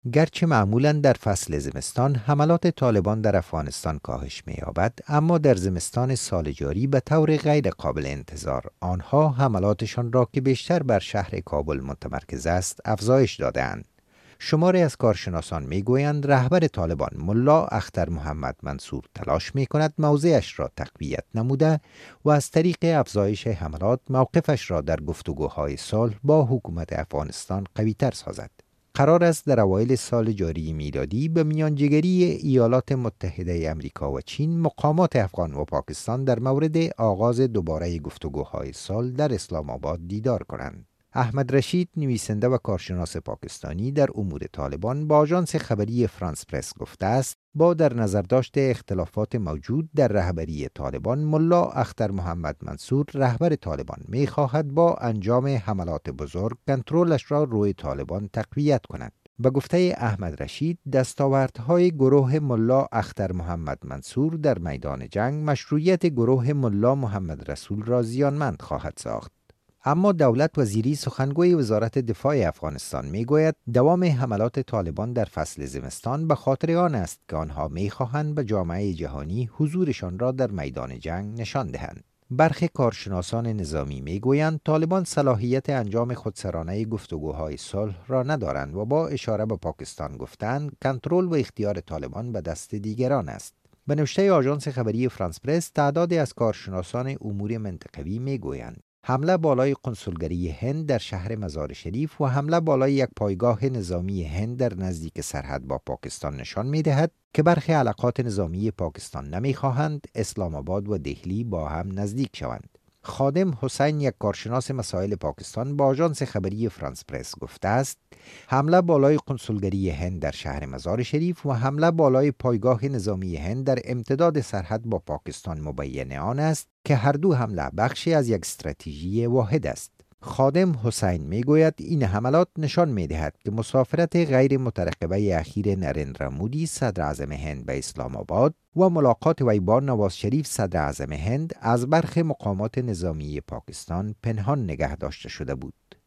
گرچه معمولاً در فصل زمستان حملات طالبان در افغانستان کاهش می‌یابد، اما در زمستان سال جاری به طور غیر قابل انتظار آنها حملاتشان را که بیشتر بر شهر کابل متمرکز است افزایش دادند. شماری از کارشناسان می‌گویند رهبر طالبان ملا اختر محمد منصور تلاش می‌کند موضعش را تقویت نموده و از طریق افزایش حملات موقفش را در گفتگوهای صلح با حکومت افغانستان قوی‌تر سازد. قرار است در اوایل سال جاری میلادی به میانجیگری ایالات متحده آمریکا و چین مقامات افغان و پاکستان در مورد آغاز دوباره گفتگوهای صلح در اسلام آباد دیدار کنند. احمد رشید، نویسنده و کارشناس پاکستانی در امور طالبان، با آژانس خبری فرانس پرس گفته است با در نظر داشت اختلافات موجود در رهبری طالبان، ملا اختر محمد منصور رهبر طالبان می‌خواهد با انجام حملات بزرگ کنترلش را روی طالبان تقویت کند. به گفته احمد رشید، دستاوردهای گروه ملا اختر محمد منصور در میدان جنگ مشروعیت گروه ملا محمد رسول را زیانمند خواهد ساخت. اما دولت وزیری سخنگوی وزارت دفاع افغانستان میگوید دوام حملات طالبان در فصل زمستان به خاطر آن است که آنها میخواهند به جامعه جهانی حضورشان را در میدان جنگ نشان دهند. برخی کارشناسان نظامی میگویند طالبان صلاحیت انجام خودسرانه گفتگوهای صلح را ندارند و با اشاره به پاکستان گفتند کنترل و اختیار طالبان به دست دیگران است. به نوشته آژانس خبری فرانس پرس، تعدادی از کارشناسان امور منطقوی میگویند حمله بالای قنسولگری هند در شهر مزار شریف و حمله بالای یک پایگاه نظامی هند در نزدیک سرحد با پاکستان نشان می‌دهد که برخی علاقات نظامی پاکستان نمی‌خواهند اسلام آباد و دهلی با هم نزدیک شوند. خادم حسین، یک کارشناس مسائل پاکستان، با آژانس خبری فرانس پرس گفته است حمله بالای قنسولگری هند در شهر مزار شریف و حمله بالای پایگاه نظامی هند در امتداد سرحد با پاکستان مبین آن است که هر دو حمله بخشی از یک استراتژی واحد است. خادم حسین میگوید این حملات نشان میدهد که مسافرت غیر مترقبه اخیر نریندرا مودی صدر اعظم هند به اسلام آباد و ملاقات وی با نواز شریف صدر اعظم هند از برخی مقامات نظامی پاکستان پنهان نگه داشته شده بود.